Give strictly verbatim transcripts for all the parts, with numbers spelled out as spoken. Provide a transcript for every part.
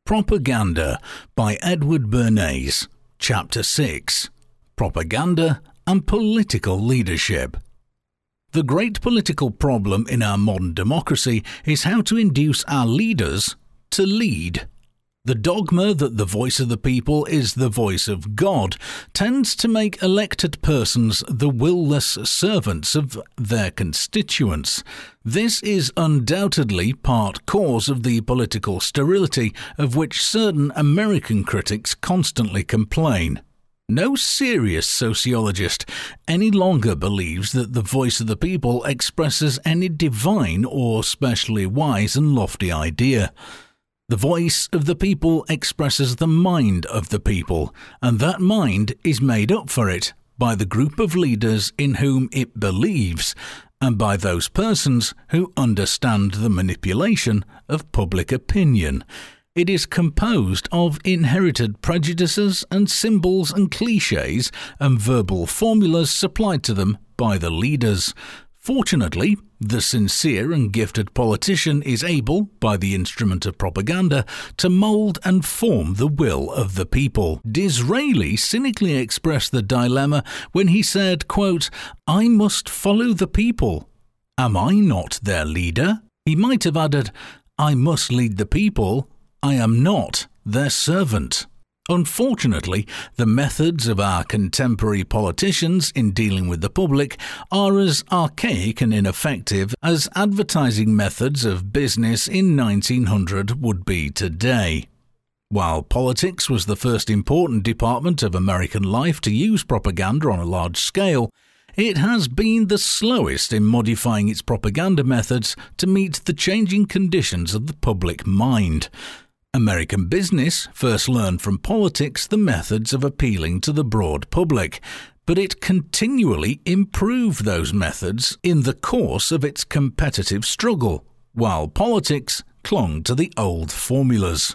Propaganda by Edward Bernays, Chapter six, Propaganda and Political Leadership. The great political problem in our modern democracy is how to induce our leaders to lead. The dogma that the voice of the people is the voice of God tends to make elected persons the will-less servants of their constituents. This is undoubtedly part cause of the political sterility of which certain American critics constantly complain. No serious sociologist any longer believes that the voice of the people expresses any divine or specially wise and lofty idea. The voice of the people expresses the mind of the people, and that mind is made up for it by the group of leaders in whom it believes, and by those persons who understand the manipulation of public opinion. It is composed of inherited prejudices and symbols and clichés and verbal formulas supplied to them by the leaders. Fortunately, the sincere and gifted politician is able, by the instrument of propaganda, to mould and form the will of the people. Disraeli cynically expressed the dilemma when he said, quote, "I must follow the people. Am I not their leader?" He might have added, "I must lead the people. I am not their servant." Unfortunately, the methods of our contemporary politicians in dealing with the public are as archaic and ineffective as advertising methods of business in nineteen hundred would be today. While politics was the first important department of American life to use propaganda on a large scale, it has been the slowest in modifying its propaganda methods to meet the changing conditions of the public mind. American business first learned from politics the methods of appealing to the broad public, but it continually improved those methods in the course of its competitive struggle, while politics clung to the old formulas.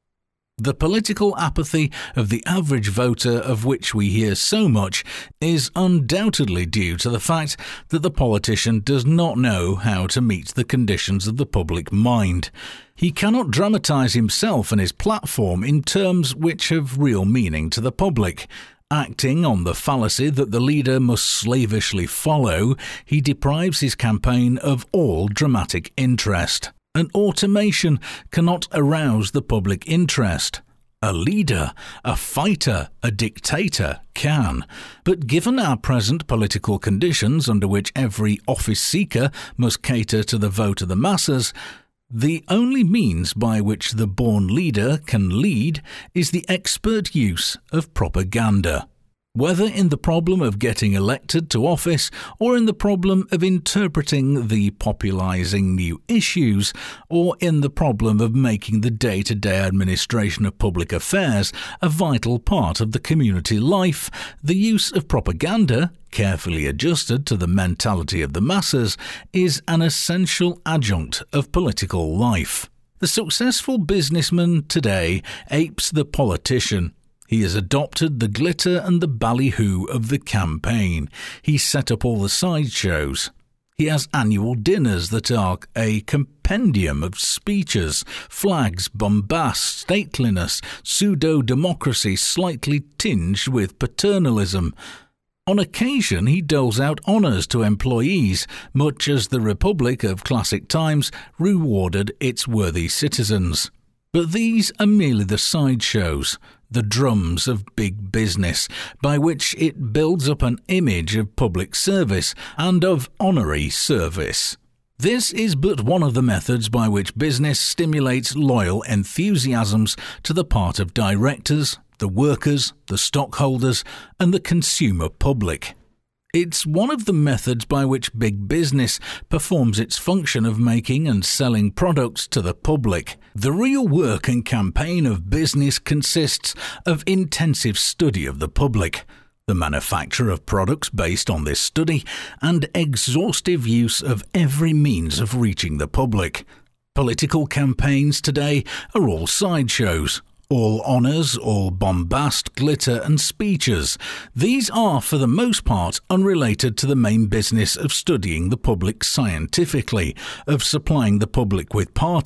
The political apathy of the average voter, of which we hear so much, is undoubtedly due to the fact that the politician does not know how to meet the conditions of the public mind. He cannot dramatize himself and his platform in terms which have real meaning to the public. Acting on the fallacy that the leader must slavishly follow, he deprives his campaign of all dramatic interest. An automation cannot arouse the public interest. A leader, a fighter, a dictator can. But given our present political conditions under which every office seeker must cater to the vote of the masses, the only means by which the born leader can lead is the expert use of propaganda. Whether in the problem of getting elected to office or in the problem of interpreting the popularizing new issues or in the problem of making the day-to-day administration of public affairs a vital part of the community life, the use of propaganda, carefully adjusted to the mentality of the masses, is an essential adjunct of political life. The successful businessman today apes the politician. He has adopted the glitter and the ballyhoo of the campaign. He set up all the sideshows. He has annual dinners that are a compendium of speeches, flags, bombast, stateliness, pseudo-democracy slightly tinged with paternalism. On occasion he doles out honours to employees, much as the Republic of classic times rewarded its worthy citizens. But these are merely the sideshows, the drums of big business, by which it builds up an image of public service and of honorary service. This is but one of the methods by which business stimulates loyal enthusiasms to the part of directors, the workers, the stockholders, and the consumer public. It's one of the methods by which big business performs its function of making and selling products to the public. The real work and campaign of business consists of intensive study of the public, the manufacture of products based on this study, and exhaustive use of every means of reaching the public. Political campaigns today are all sideshows. All honours, all bombast, glitter and speeches. These are for the most part unrelated to the main business of studying the public scientifically, of supplying the public with party,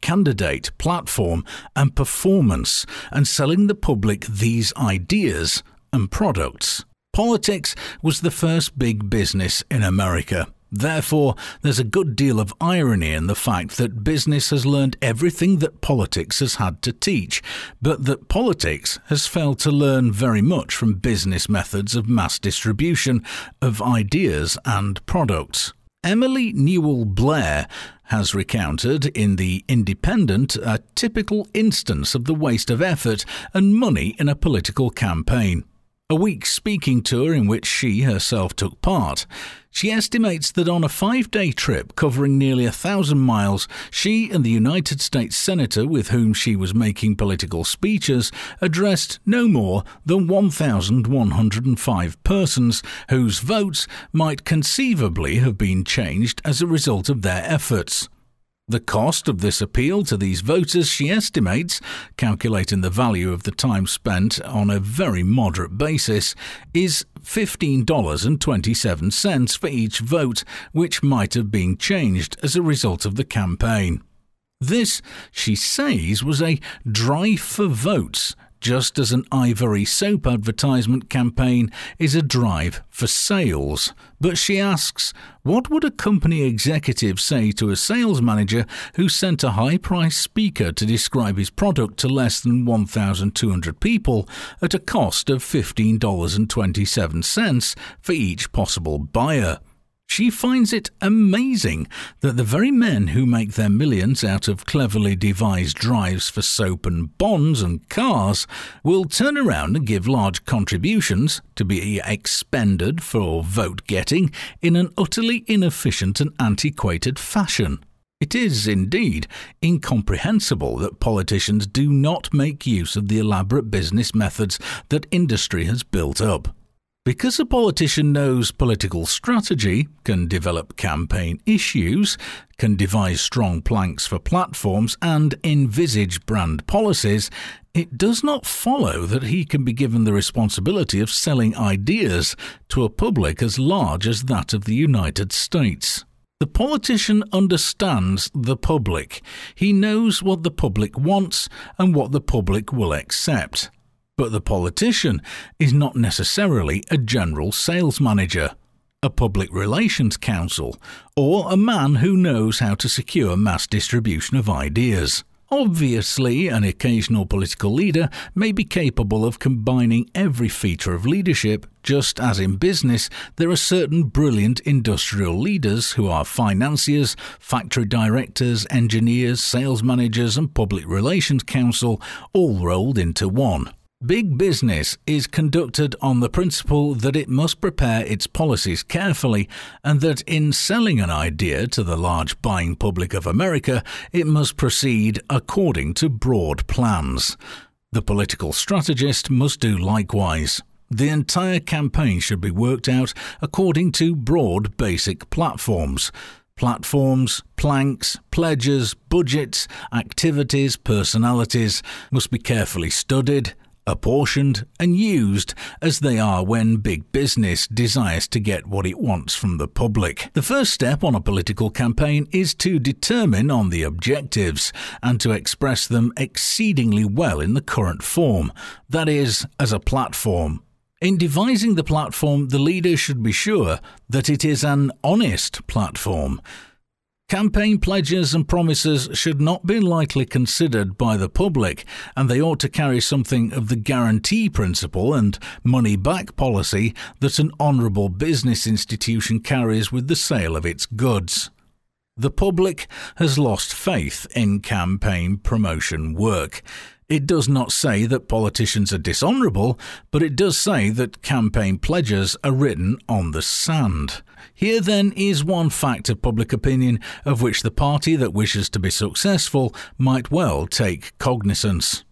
candidate, platform, and performance, and selling the public these ideas and products. Politics was the first big business in America. Therefore, there's a good deal of irony in the fact that business has learned everything that politics has had to teach, but that politics has failed to learn very much from business methods of mass distribution of ideas and products. Emily Newell Blair has recounted in The Independent a typical instance of the waste of effort and money in a political campaign. A week's speaking tour in which she herself took part. She estimates that on a five-day trip covering nearly a thousand miles, she and the United States Senator with whom she was making political speeches addressed no more than one thousand one hundred five persons whose votes might conceivably have been changed as a result of their efforts. The cost of this appeal to these voters, she estimates, calculating the value of the time spent on a very moderate basis, is fifteen dollars and twenty-seven cents for each vote which might have been changed as a result of the campaign. This, she says, was a drive for votes, just as an Ivory soap advertisement campaign is a drive for sales. But she asks, what would a company executive say to a sales manager who sent a high-priced speaker to describe his product to less than one thousand two hundred people at a cost of fifteen dollars and twenty-seven cents for each possible buyer? She finds it amazing that the very men who make their millions out of cleverly devised drives for soap and bonds and cars will turn around and give large contributions to be expended for vote-getting in an utterly inefficient and antiquated fashion. It is, indeed, incomprehensible that politicians do not make use of the elaborate business methods that industry has built up. Because a politician knows political strategy, can develop campaign issues, can devise strong planks for platforms, and envisage brand policies, it does not follow that he can be given the responsibility of selling ideas to a public as large as that of the United States. The politician understands the public. He knows what the public wants and what the public will accept. But the politician is not necessarily a general sales manager, a public relations counsel, or a man who knows how to secure mass distribution of ideas. Obviously, an occasional political leader may be capable of combining every feature of leadership, just as in business there are certain brilliant industrial leaders who are financiers, factory directors, engineers, sales managers, and public relations counsel, all rolled into one. Big business is conducted on the principle that it must prepare its policies carefully and that in selling an idea to the large buying public of America, it must proceed according to broad plans. The political strategist must do likewise. The entire campaign should be worked out according to broad basic platforms. Platforms, planks, pledges, budgets, activities, personalities must be carefully studied, apportioned and used as they are when big business desires to get what it wants from the public. The first step on a political campaign is to determine on the objectives and to express them exceedingly well in the current form, that is, as a platform. In devising the platform, the leader should be sure that it is an honest platform. Campaign pledges and promises should not be lightly considered by the public, and they ought to carry something of the guarantee principle and money-back policy that an honourable business institution carries with the sale of its goods. The public has lost faith in campaign promotion work. It does not say that politicians are dishonourable, but it does say that campaign pledges are written on the sand. Here then is one fact of public opinion of which the party that wishes to be successful might well take cognizance.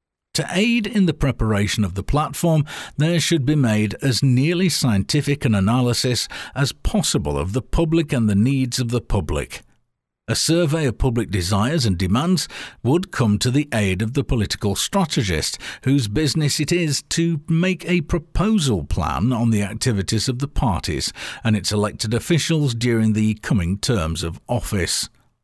To aid in the preparation of the platform, there should be made as nearly scientific an analysis as possible of the public and the needs of the public. A survey of public desires and demands would come to the aid of the political strategist, whose business it is to make a proposal plan on the activities of the parties and its elected officials during the coming terms of office.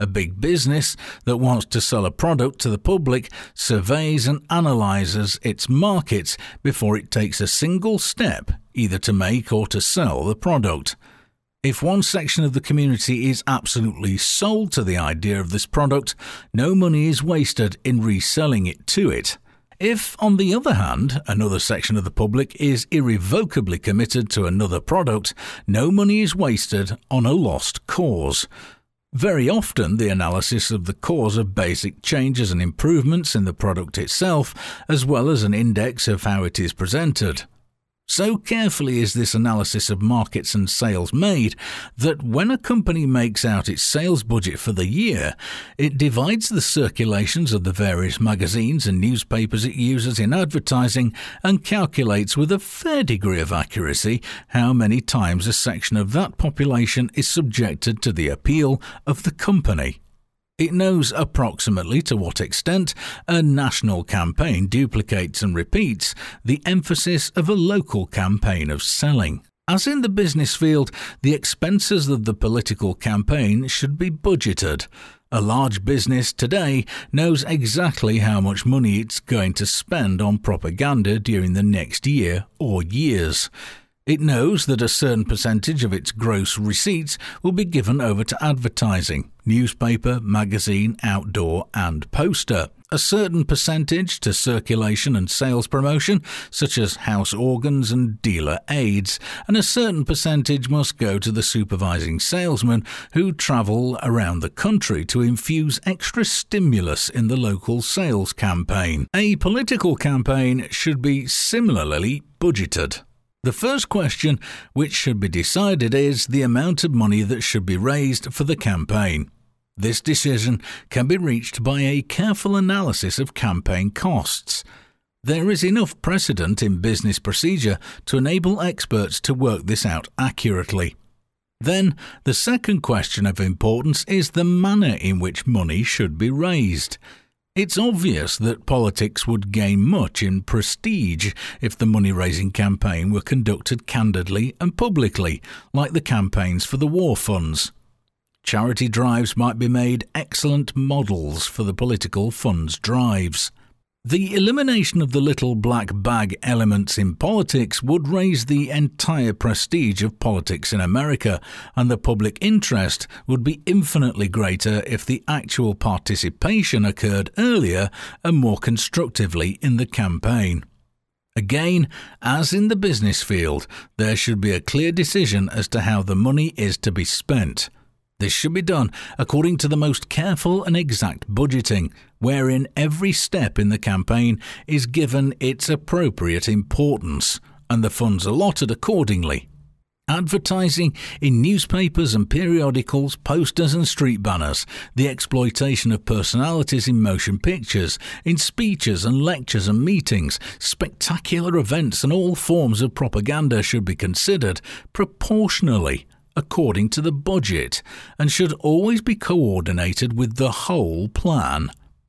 A big business that wants to sell a product to the public surveys and analyses its markets before it takes a single step, either to make or to sell the product. If one section of the community is absolutely sold to the idea of this product, no money is wasted in reselling it to it. If, on the other hand, another section of the public is irrevocably committed to another product, no money is wasted on a lost cause. Very often, the analysis of the cause of basic changes and improvements in the product itself, as well as an index of how it is presented. So carefully is this analysis of markets and sales made that when a company makes out its sales budget for the year, it divides the circulations of the various magazines and newspapers it uses in advertising and calculates with a fair degree of accuracy how many times a section of that population is subjected to the appeal of the company. It knows approximately to what extent a national campaign duplicates and repeats the emphasis of a local campaign of selling. As in the business field, the expenses of the political campaign should be budgeted. A large business today knows exactly how much money it's going to spend on propaganda during the next year or years. It knows that a certain percentage of its gross receipts will be given over to advertising, newspaper, magazine, outdoor and poster. A certain percentage to circulation and sales promotion, such as house organs and dealer aids, and a certain percentage must go to the supervising salesmen who travel around the country to infuse extra stimulus in the local sales campaign. A political campaign should be similarly budgeted. The first question which should be decided is the amount of money that should be raised for the campaign. This decision can be reached by a careful analysis of campaign costs. There is enough precedent in business procedure to enable experts to work this out accurately. Then, the second question of importance is the manner in which money should be raised. It's obvious that politics would gain much in prestige if the money-raising campaign were conducted candidly and publicly, like the campaigns for the war funds. Charity drives might be made excellent models for the political funds drives. The elimination of the little black bag elements in politics would raise the entire prestige of politics in America, and the public interest would be infinitely greater if the actual participation occurred earlier and more constructively in the campaign. Again, as in the business field, there should be a clear decision as to how the money is to be spent. This should be done according to the most careful and exact budgeting, wherein every step in the campaign is given its appropriate importance, and the funds allotted accordingly. Advertising in newspapers and periodicals, posters and street banners, the exploitation of personalities in motion pictures, in speeches and lectures and meetings, spectacular events and all forms of propaganda should be considered proportionally according to the budget, and should always be coordinated with the whole plan.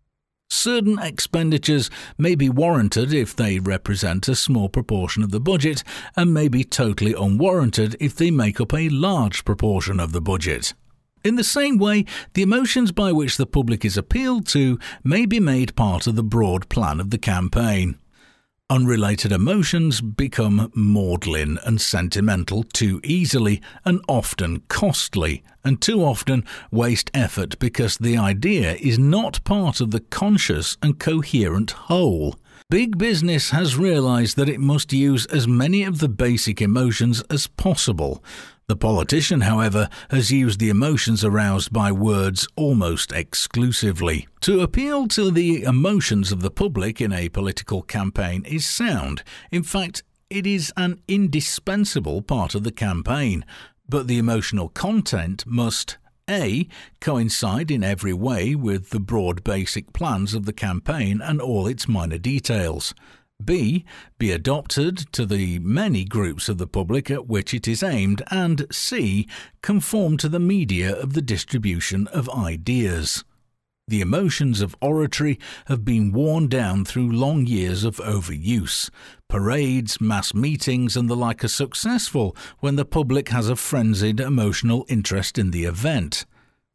Certain expenditures may be warranted if they represent a small proportion of the budget, and may be totally unwarranted if they make up a large proportion of the budget. In the same way, the emotions by which the public is appealed to may be made part of the broad plan of the campaign. Unrelated emotions become maudlin and sentimental too easily and often costly, and too often waste effort because the idea is not part of the conscious and coherent whole. Big business has realized that it must use as many of the basic emotions as possible. The politician, however, has used the emotions aroused by words almost exclusively. To appeal to the emotions of the public in a political campaign is sound. In fact, it is an indispensable part of the campaign. But the emotional content must A. coincide in every way with the broad basic plans of the campaign and all its minor details. B. Be adopted to the many groups of the public at which it is aimed, and C. Conform to the media of the distribution of ideas. The emotions of oratory have been worn down through long years of overuse. Parades, mass meetings and the like are successful when the public has a frenzied emotional interest in the event.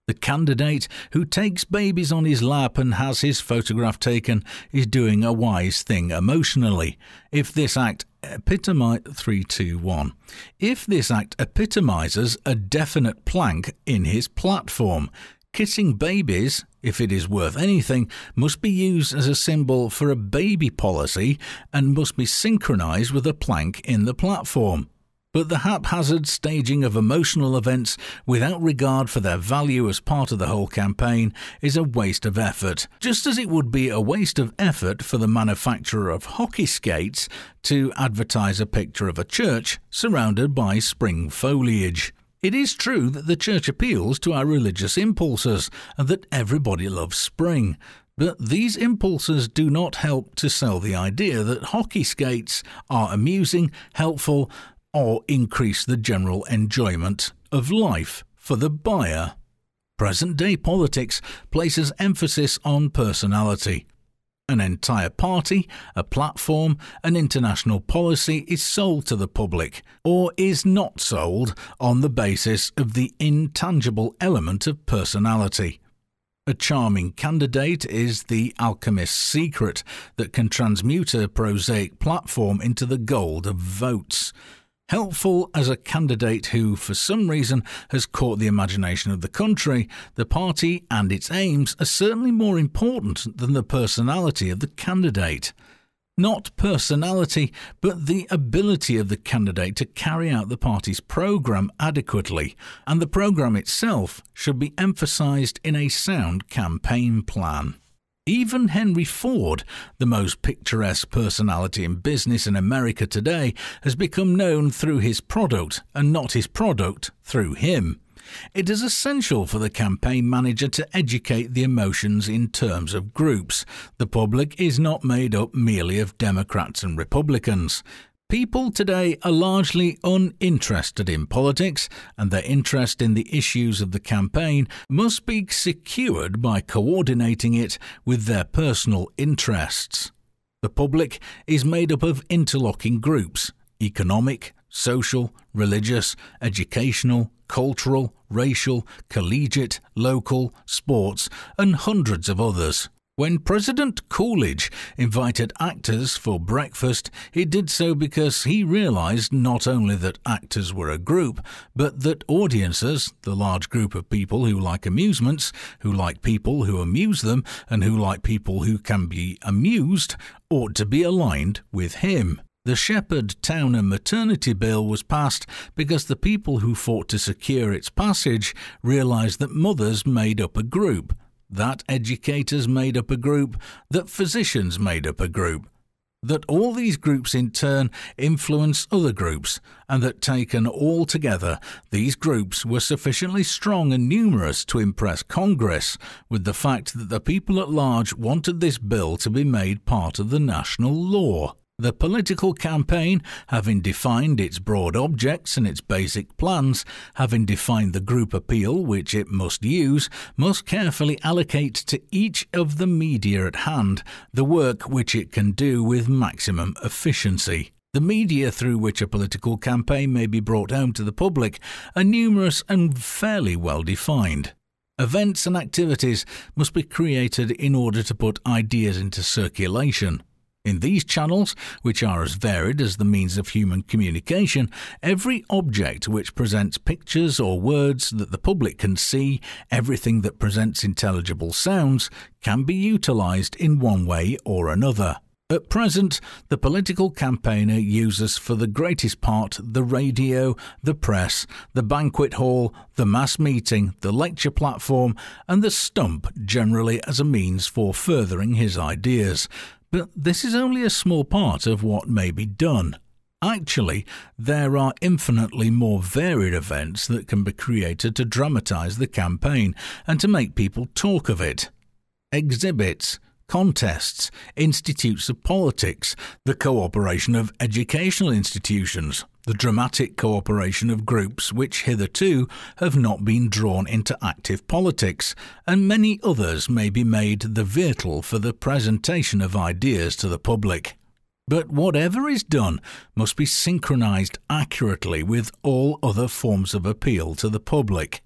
The candidate who takes babies on his lap and has his photograph taken is doing a wise thing emotionally. If this act epitomi- three, two, one. If this act epitomizes a definite plank in his platform, kissing babies, if it is worth anything, must be used as a symbol for a baby policy and must be synchronized with a plank in the platform. But the haphazard staging of emotional events without regard for their value as part of the whole campaign is a waste of effort, just as it would be a waste of effort for the manufacturer of hockey skates to advertise a picture of a church surrounded by spring foliage. It is true that the church appeals to our religious impulses and that everybody loves spring. But these impulses do not help to sell the idea that hockey skates are amusing, helpful, or increase the general enjoyment of life for the buyer. Present-day politics places emphasis on personality. An entire party, a platform, an international policy is sold to the public, or is not sold on the basis of the intangible element of personality. A charming candidate is the alchemist's secret that can transmute a prosaic platform into the gold of votes. Helpful as a candidate who, for some reason, has caught the imagination of the country, the party and its aims are certainly more important than the personality of the candidate. Not personality, but the ability of the candidate to carry out the party's programme adequately, and the programme itself should be emphasised in a sound campaign plan. Even Henry Ford, the most picturesque personality in business in America today, has become known through his product and not his product through him. It is essential for the campaign manager to educate the emotions in terms of groups. The public is not made up merely of Democrats and Republicans. People today are largely uninterested in politics, and their interest in the issues of the campaign must be secured by coordinating it with their personal interests. The public is made up of interlocking groups: economic, social, religious, educational, cultural, racial, collegiate, local, sports, and hundreds of others. When President Coolidge invited actors for breakfast, he did so because he realized not only that actors were a group, but that audiences, the large group of people who like amusements, who like people who amuse them, and who like people who can be amused, ought to be aligned with him. The Shepherd-Towner Maternity Bill was passed because the people who fought to secure its passage realized that mothers made up a group, that educators made up a group, that physicians made up a group, that all these groups in turn influence other groups, and that taken all together, these groups were sufficiently strong and numerous to impress Congress with the fact that the people at large wanted this bill to be made part of the national law. The political campaign, having defined its broad objects and its basic plans, having defined the group appeal which it must use, must carefully allocate to each of the media at hand the work which it can do with maximum efficiency. The media through which a political campaign may be brought home to the public are numerous and fairly well defined. Events and activities must be created in order to put ideas into circulation. In these channels, which are as varied as the means of human communication, every object which presents pictures or words that the public can see, everything that presents intelligible sounds, can be utilized in one way or another. At present, the political campaigner uses for the greatest part the radio, the press, the banquet hall, the mass meeting, the lecture platform, and the stump generally as a means for furthering his ideas. But this is only a small part of what may be done. Actually, there are infinitely more varied events that can be created to dramatize the campaign and to make people talk of it. Exhibits, contests, institutes of politics, the cooperation of educational institutions, the dramatic cooperation of groups which hitherto have not been drawn into active politics, and many others may be made the vehicle for the presentation of ideas to the public. But whatever is done must be synchronized accurately with all other forms of appeal to the public.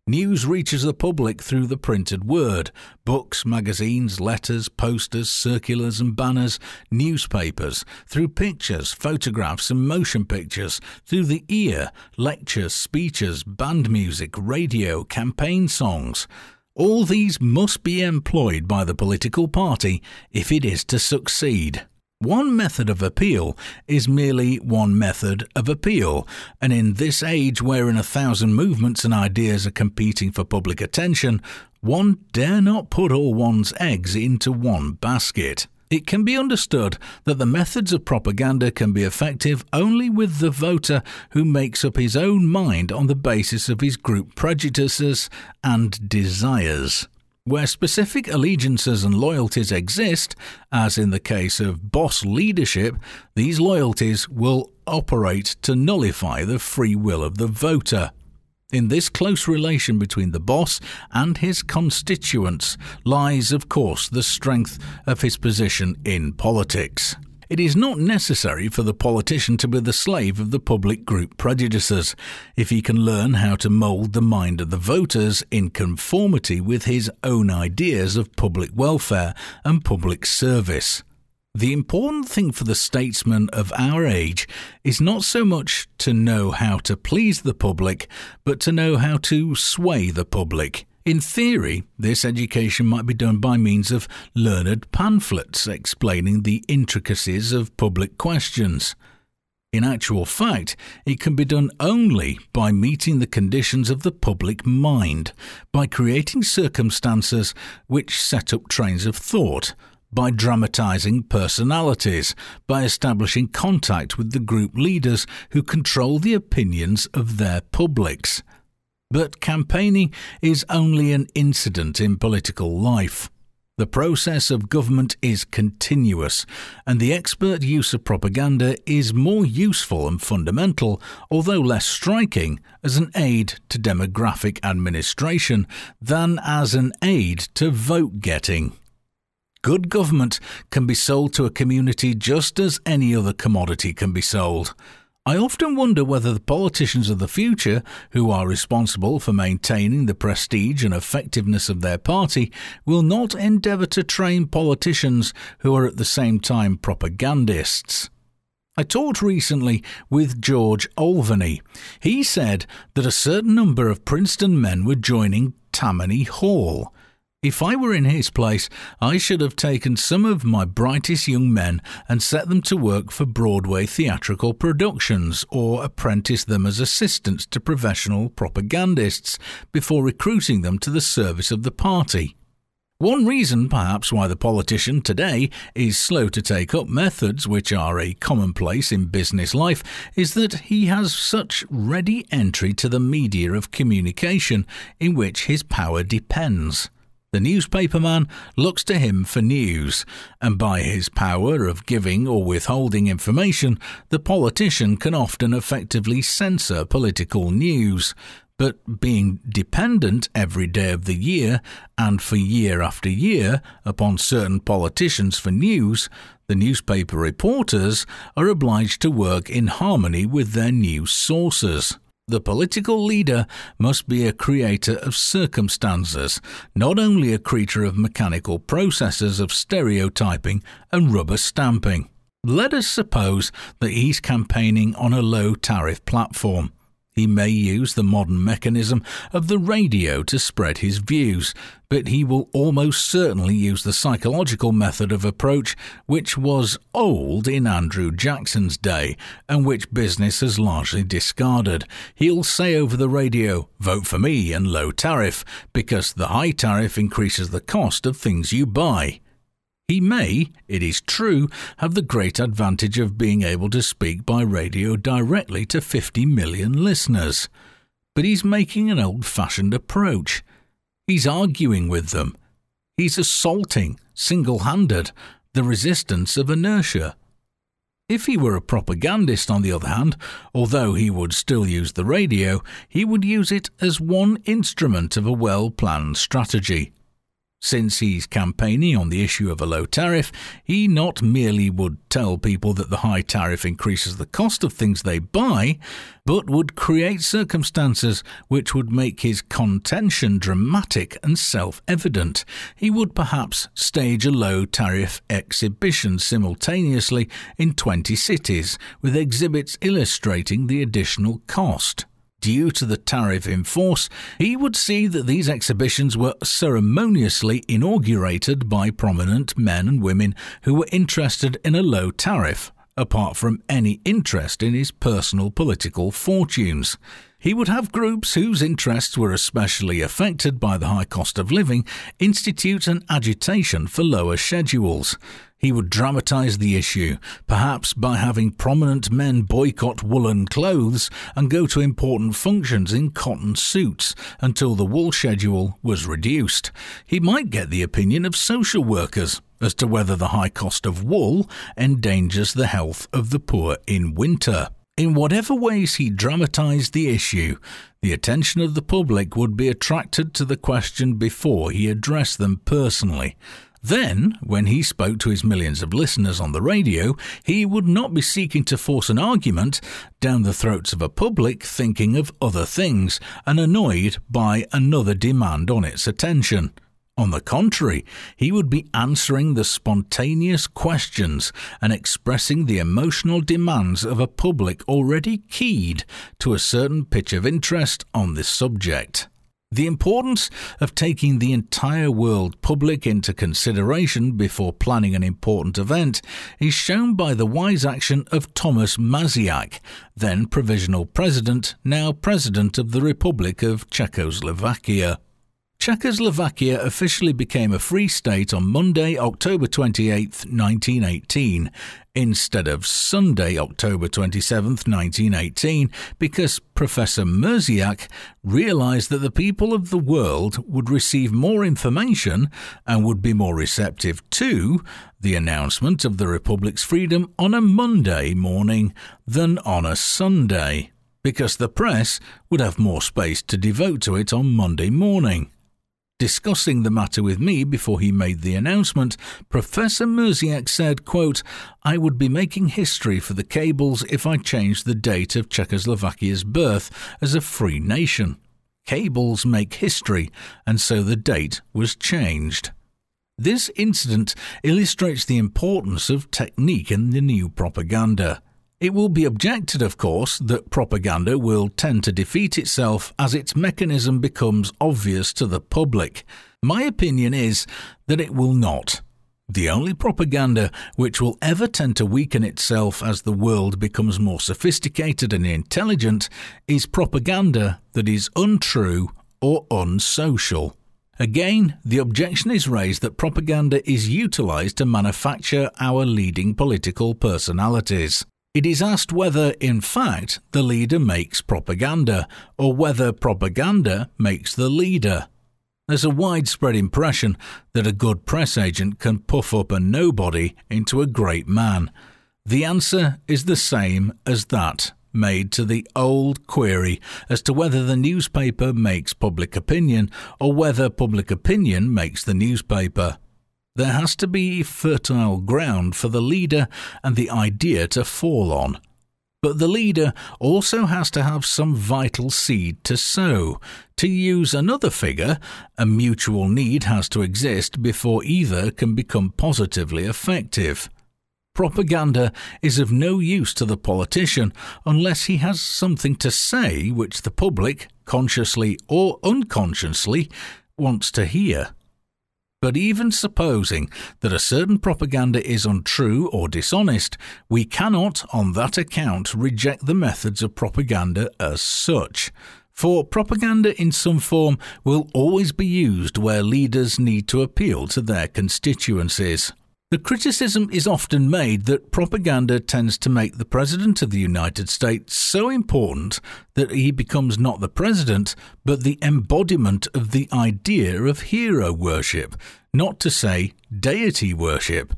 News reaches the public through the printed word, books, magazines, letters, posters, circulars and banners, newspapers, through pictures, photographs and motion pictures, through the ear, lectures, speeches, band music, radio, campaign songs. All these must be employed by the political party if it is to succeed. One method of appeal is merely one method of appeal, and in this age wherein a thousand movements and ideas are competing for public attention, one dare not put all one's eggs into one basket. It can be understood that the methods of propaganda can be effective only with the voter who makes up his own mind on the basis of his group prejudices and desires. Where specific allegiances and loyalties exist, as in the case of boss leadership, these loyalties will operate to nullify the free will of the voter. In this close relation between the boss and his constituents lies, of course, the strength of his position in politics. It is not necessary for the politician to be the slave of the public group prejudices, if he can learn how to mould the mind of the voters in conformity with his own ideas of public welfare and public service. The important thing for the statesman of our age is not so much to know how to please the public, but to know how to sway the public. In theory, this education might be done by means of learned pamphlets explaining the intricacies of public questions. In actual fact, it can be done only by meeting the conditions of the public mind, by creating circumstances which set up trains of thought, by dramatising personalities, by establishing contact with the group leaders who control the opinions of their publics. But campaigning is only an incident in political life. The process of government is continuous, and the expert use of propaganda is more useful and fundamental, although less striking, as an aid to demographic administration than as an aid to vote-getting. Good government can be sold to a community just as any other commodity can be sold. I often wonder whether the politicians of the future, who are responsible for maintaining the prestige and effectiveness of their party, will not endeavour to train politicians who are at the same time propagandists. I talked recently with George Olveny. He said that a certain number of Princeton men were joining Tammany Hall. If I were in his place, I should have taken some of my brightest young men and set them to work for Broadway theatrical productions or apprenticed them as assistants to professional propagandists before recruiting them to the service of the party. One reason, perhaps, why the politician today is slow to take up methods which are a commonplace in business life is that he has such ready entry to the media of communication in which his power depends. The newspaperman looks to him for news, and by his power of giving or withholding information, the politician can often effectively censor political news. But being dependent every day of the year, and for year after year, upon certain politicians for news, the newspaper reporters are obliged to work in harmony with their news sources. The political leader must be a creator of circumstances, not only a creature of mechanical processes of stereotyping and rubber stamping. Let us suppose that he's campaigning on a low-tariff platform. He may use the modern mechanism of the radio to spread his views, but he will almost certainly use the psychological method of approach which was old in Andrew Jackson's day and which business has largely discarded. He'll say over the radio, "Vote for me and low tariff, because the high tariff increases the cost of things you buy." He may, it is true, have the great advantage of being able to speak by radio directly to fifty million listeners. But he's making an old-fashioned approach. He's arguing with them. He's assaulting, single-handed, the resistance of inertia. If he were a propagandist, on the other hand, although he would still use the radio, he would use it as one instrument of a well-planned strategy. Since he's campaigning on the issue of a low tariff, he not merely would tell people that the high tariff increases the cost of things they buy, but would create circumstances which would make his contention dramatic and self-evident. He would perhaps stage a low tariff exhibition simultaneously in twenty cities, with exhibits illustrating the additional cost. Due to the tariff in force, he would see that these exhibitions were ceremoniously inaugurated by prominent men and women who were interested in a low tariff, apart from any interest in his personal political fortunes. He would have groups whose interests were especially affected by the high cost of living institute an agitation for lower schedules. He would dramatise the issue, perhaps by having prominent men boycott woolen clothes and go to important functions in cotton suits until the wool schedule was reduced. He might get the opinion of social workers as to whether the high cost of wool endangers the health of the poor in winter. In whatever ways he dramatised the issue, the attention of the public would be attracted to the question before he addressed them personally. Then, when he spoke to his millions of listeners on the radio, he would not be seeking to force an argument down the throats of a public thinking of other things and annoyed by another demand on its attention. On the contrary, he would be answering the spontaneous questions and expressing the emotional demands of a public already keyed to a certain pitch of interest on this subject. The importance of taking the entire world public into consideration before planning an important event is shown by the wise action of Thomas Maziak, then provisional president, now president of the Republic of Czechoslovakia. Czechoslovakia officially became a free state on Monday, October twenty-eighth, nineteen eighteen, instead of Sunday, October twenty-seventh, nineteen eighteen, because Professor Mrziak realized that the people of the world would receive more information and would be more receptive to the announcement of the Republic's freedom on a Monday morning than on a Sunday, because the press would have more space to devote to it on Monday morning. Discussing the matter with me before he made the announcement, Professor Mrziak said, quote, "I would be making history for the cables if I changed the date of Czechoslovakia's birth as a free nation. Cables make history, and so the date was changed." This incident illustrates the importance of technique in the new propaganda. It will be objected, of course, that propaganda will tend to defeat itself as its mechanism becomes obvious to the public. My opinion is that it will not. The only propaganda which will ever tend to weaken itself as the world becomes more sophisticated and intelligent is propaganda that is untrue or unsocial. Again, the objection is raised that propaganda is utilized to manufacture our leading political personalities. It is asked whether, in fact, the leader makes propaganda, or whether propaganda makes the leader. There's a widespread impression that a good press agent can puff up a nobody into a great man. The answer is the same as that made to the old query as to whether the newspaper makes public opinion, or whether public opinion makes the newspaper. There has to be fertile ground for the leader and the idea to fall on. But the leader also has to have some vital seed to sow. To use another figure, a mutual need has to exist before either can become positively effective. Propaganda is of no use to the politician unless he has something to say which the public, consciously or unconsciously, wants to hear. But even supposing that a certain propaganda is untrue or dishonest, we cannot, on that account, reject the methods of propaganda as such. For propaganda in some form will always be used where leaders need to appeal to their constituencies. The criticism is often made that propaganda tends to make the President of the United States so important that he becomes not the President, but the embodiment of the idea of hero worship, not to say deity worship.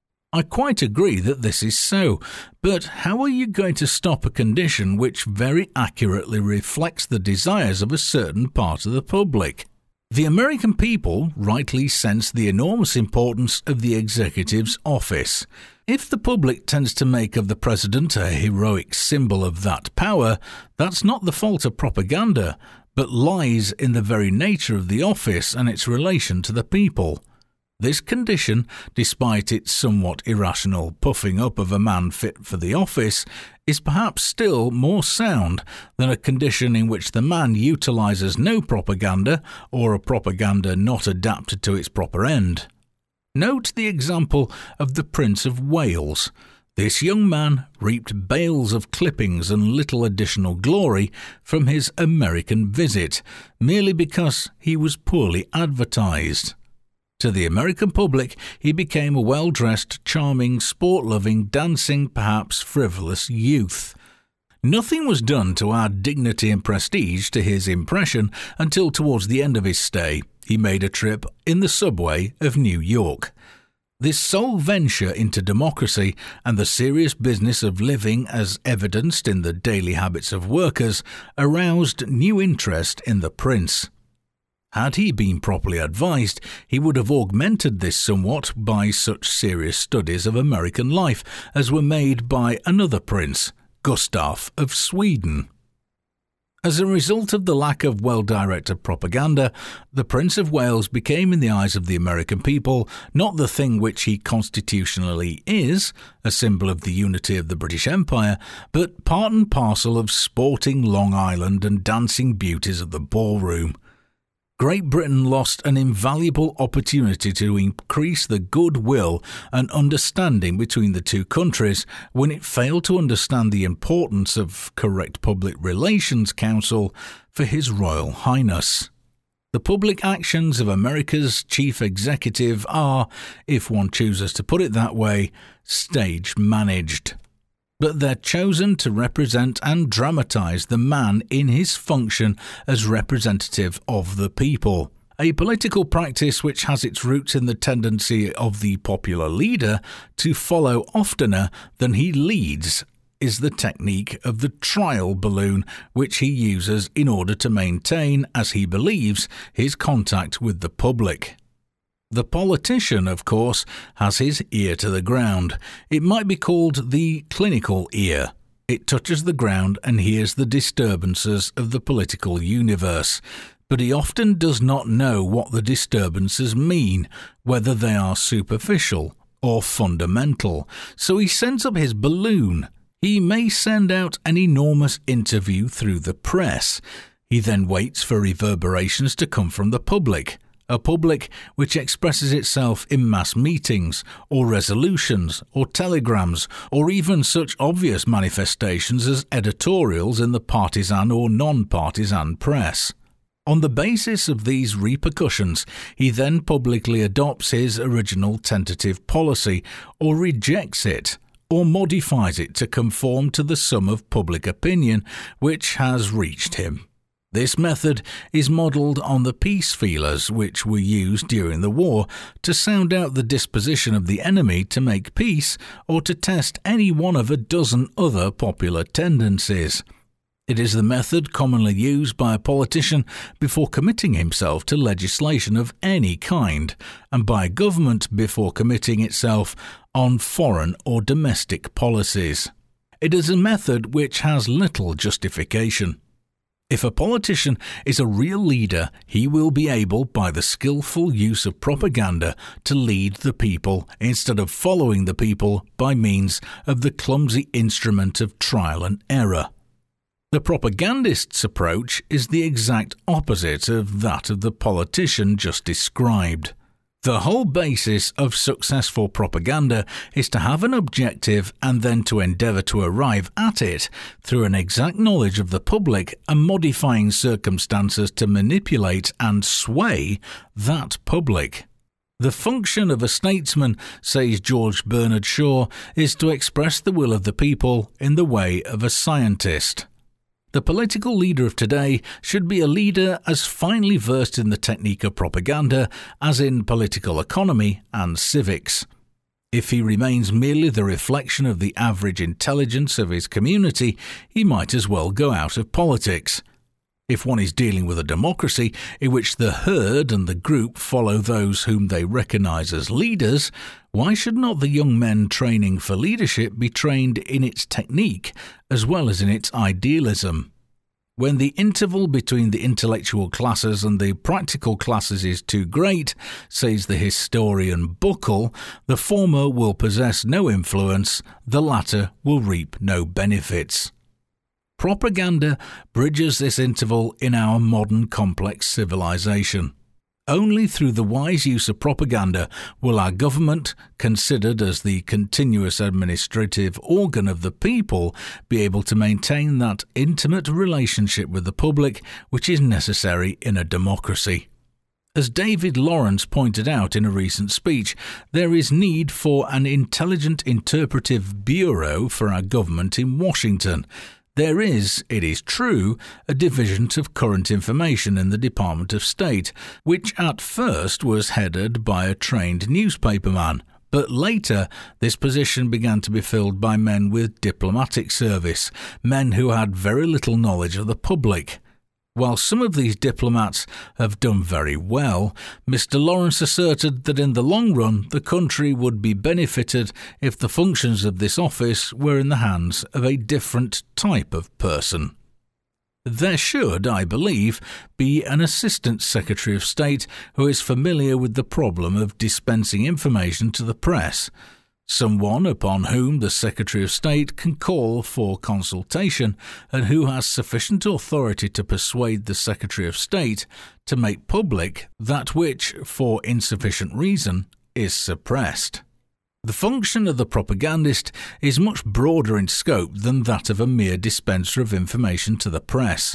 I quite agree that this is so, but how are you going to stop a condition which very accurately reflects the desires of a certain part of the public? The American people rightly sense the enormous importance of the executive's office. If the public tends to make of the president a heroic symbol of that power, that's not the fault of propaganda, but lies in the very nature of the office and its relation to the people. This condition, despite its somewhat irrational puffing up of a man fit for the office, is perhaps still more sound than a condition in which the man utilises no propaganda or a propaganda not adapted to its proper end. Note the example of the Prince of Wales. This young man reaped bales of clippings and little additional glory from his American visit, merely because he was poorly advertised. To the American public, he became a well-dressed, charming, sport-loving, dancing, perhaps frivolous youth. Nothing was done to add dignity and prestige to his impression until towards the end of his stay he made a trip in the subway of New York. This sole venture into democracy and the serious business of living, as evidenced in the daily habits of workers, aroused new interest in the prince. Had he been properly advised, he would have augmented this somewhat by such serious studies of American life as were made by another prince, Gustav of Sweden. As a result of the lack of well-directed propaganda, the Prince of Wales became in the eyes of the American people not the thing which he constitutionally is, a symbol of the unity of the British Empire, but part and parcel of sporting Long Island and dancing beauties of the ballroom. Great Britain lost an invaluable opportunity to increase the goodwill and understanding between the two countries when it failed to understand the importance of correct public relations counsel for His Royal Highness. The public actions of America's chief executive are, if one chooses to put it that way, stage-managed. But they're chosen to represent and dramatise the man in his function as representative of the people. A political practice which has its roots in the tendency of the popular leader to follow oftener than he leads is the technique of the trial balloon which he uses in order to maintain, as he believes, his contact with the public. The politician, of course, has his ear to the ground. It might be called the clinical ear. It touches the ground and hears the disturbances of the political universe, but he often does not know what the disturbances mean, whether they are superficial or fundamental, so he sends up his balloon. He may send out an enormous interview through the press. He then waits for reverberations to come from the public. A public which expresses itself in mass meetings, or resolutions, or telegrams, or even such obvious manifestations as editorials in the partisan or non-partisan press. On the basis of these repercussions, he then publicly adopts his original tentative policy, or rejects it, or modifies it to conform to the sum of public opinion which has reached him. This method is modelled on the peace feelers which were used during the war to sound out the disposition of the enemy to make peace or to test any one of a dozen other popular tendencies. It is the method commonly used by a politician before committing himself to legislation of any kind, and by a government before committing itself on foreign or domestic policies. It is a method which has little justification. If a politician is a real leader, he will be able, by the skillful use of propaganda, to lead the people instead of following the people by means of the clumsy instrument of trial and error. The propagandist's approach is the exact opposite of that of the politician just described. The whole basis of successful propaganda is to have an objective and then to endeavour to arrive at it through an exact knowledge of the public and modifying circumstances to manipulate and sway that public. The function of a statesman, says George Bernard Shaw, is to express the will of the people in the way of a scientist. The political leader of today should be a leader as finely versed in the technique of propaganda as in political economy and civics. If he remains merely the reflection of the average intelligence of his community, he might as well go out of politics. If one is dealing with a democracy in which the herd and the group follow those whom they recognise as leaders, why should not the young men training for leadership be trained in its technique as well as in its idealism? When the interval between the intellectual classes and the practical classes is too great, says the historian Buckle, the former will possess no influence, the latter will reap no benefits. Propaganda bridges this interval in our modern complex civilization. Only through the wise use of propaganda will our government, considered as the continuous administrative organ of the people, be able to maintain that intimate relationship with the public which is necessary in a democracy. As David Lawrence pointed out in a recent speech, there is need for an intelligent interpretive bureau for our government in Washington. There is, it is true, a division of current information in the Department of State, which at first was headed by a trained newspaperman, but later this position began to be filled by men with diplomatic service, men who had very little knowledge of the public. While some of these diplomats have done very well, Mister Lawrence asserted that in the long run the country would be benefited if the functions of this office were in the hands of a different type of person. There should, I believe, be an Assistant Secretary of State who is familiar with the problem of dispensing information to the press, someone upon whom the Secretary of State can call for consultation and who has sufficient authority to persuade the Secretary of State to make public that which, for insufficient reason, is suppressed. The function of the propagandist is much broader in scope than that of a mere dispenser of information to the press.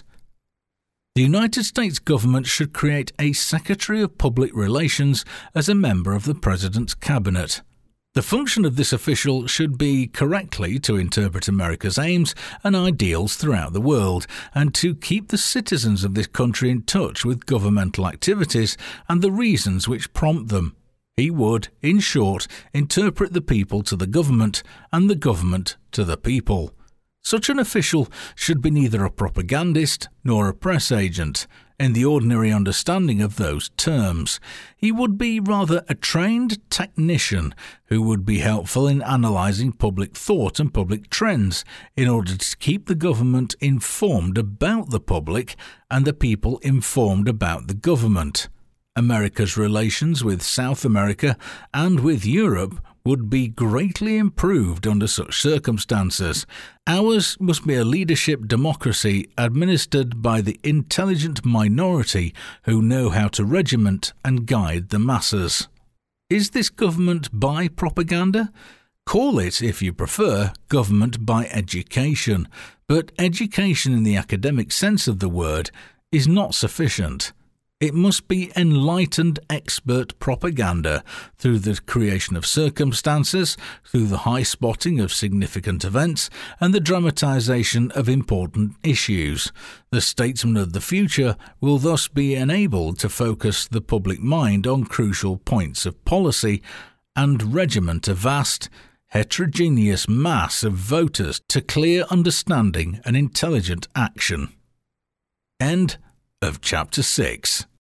The United States government should create a Secretary of Public Relations as a member of the President's Cabinet. The function of this official should be correctly to interpret America's aims and ideals throughout the world, and to keep the citizens of this country in touch with governmental activities and the reasons which prompt them. He would, in short, interpret the people to the government and the government to the people. Such an official should be neither a propagandist nor a press agent, in the ordinary understanding of those terms. He would be rather a trained technician who would be helpful in analysing public thought and public trends in order to keep the government informed about the public and the people informed about the government. America's relations with South America and with Europe would be greatly improved under such circumstances. Ours must be a leadership democracy administered by the intelligent minority who know how to regiment and guide the masses. Is this government by propaganda? Call it, if you prefer, government by education, but education in the academic sense of the word is not sufficient. It must be enlightened expert propaganda through the creation of circumstances, through the high spotting of significant events, and the dramatization of important issues. The statesman of the future will thus be enabled to focus the public mind on crucial points of policy and regiment a vast, heterogeneous mass of voters to clear understanding and intelligent action. End of Chapter six.